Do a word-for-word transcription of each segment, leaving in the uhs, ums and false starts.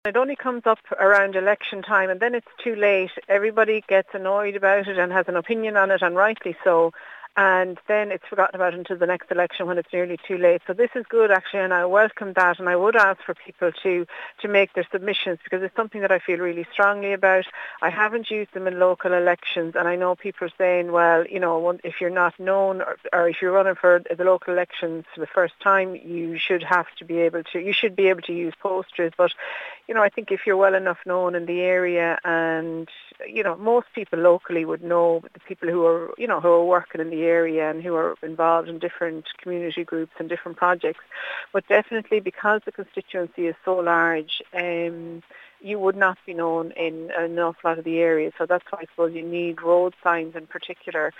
It only comes up around election time and then it's too late. Everybody gets annoyed about it and has an opinion on it, and rightly so. And then it's forgotten about until the next election when it's nearly too late. So this is good actually, and I welcome that, and I would ask for people to, to make their submissions because it's something that I feel really strongly about. I haven't used them in local elections, and I know people are saying, well, you know, if you're not known or, or if you're running for the local elections for the first time, you should have to be able to, you should be able to use posters. But, you know, I think if you're well enough known in the area, and, you know, most people locally would know the people who are, you know, who are working in the area and who are involved in different community groups and different projects. But definitely because the constituency is so large, um, you would not be known in an awful lot of the areas. So that's why I suppose you need road signs in particular.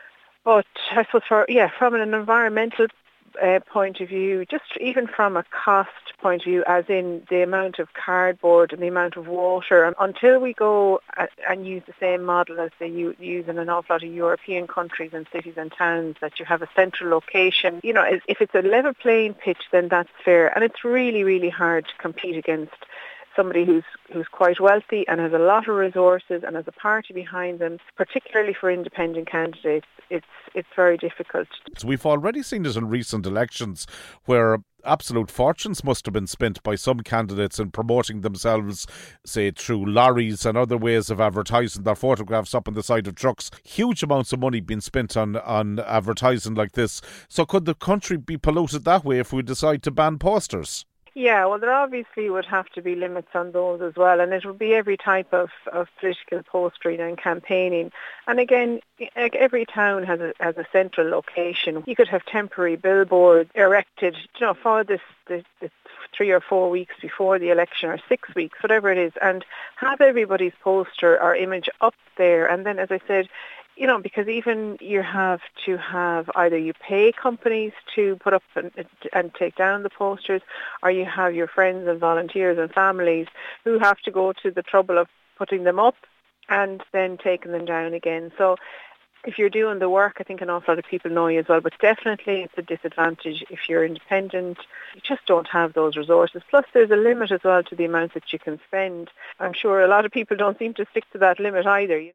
But I suppose for, yeah, from an environmental uh, point of view, just even from a cost point of view, as in the amount of cardboard and the amount of water, until we go and use the same model as they use in an awful lot of European countries and cities and towns, that you have a central location, you know, if it's a level playing pitch, then that's fair. And it's really, really hard to compete against somebody who's who's quite wealthy and has a lot of resources and has a party behind them, particularly for independent candidates. It's it's very difficult. So we've already seen it in recent elections where absolute fortunes must have been spent by some candidates in promoting themselves, say through lorries and other ways of advertising their photographs up on the side of trucks. Huge amounts of money being spent on, on advertising like this. So could the country be polluted that way if we decide to ban posters? Yeah, well, there obviously would have to be limits on those as well, and it would be every type of, of political postering and campaigning. And again, every town has a, has a central location. You could have temporary billboards erected, you know, for this, this, this three or four weeks before the election, or six weeks, whatever it is, and have everybody's poster or image up there. And then, as I said, you know, because even you have to have either you pay companies to put up and, and take down the posters, or you have your friends and volunteers and families who have to go to the trouble of putting them up and then taking them down again. So if you're doing the work, I think an awful lot of people know you as well, but definitely it's a disadvantage if you're independent. You just don't have those resources. Plus there's a limit as well to the amount that you can spend. I'm sure a lot of people don't seem to stick to that limit either.